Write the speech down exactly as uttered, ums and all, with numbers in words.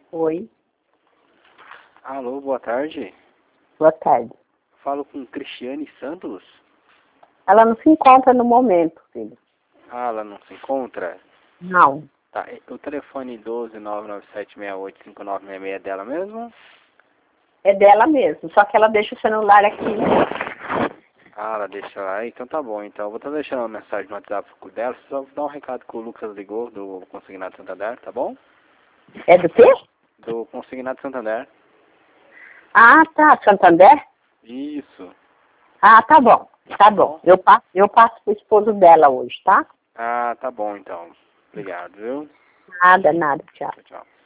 Oi. Alô, boa tarde. Boa tarde. Falo com Cristiane Santos? Ela não se encontra no momento, filho. Ah, ela não se encontra? Não. Tá, o telefone doze nove nove sete seis oito cinco nove seis seis é dela mesmo? É dela mesmo, só que ela deixa o celular aqui. Ah, ela deixa lá. Então tá bom. Então eu vou estar deixando uma mensagem no WhatsApp dela. Só vou dar um recado que o Lucas ligou do Consignado Santander, tá bom? É do quê? Do Consignado Santander. Ah, tá. Santander? Isso. Ah, tá bom. Tá bom. Eu passo, eu passo pro esposo dela hoje, tá? Ah, tá bom então. Obrigado, viu? Nada, nada. Tchau. Tchau, tchau.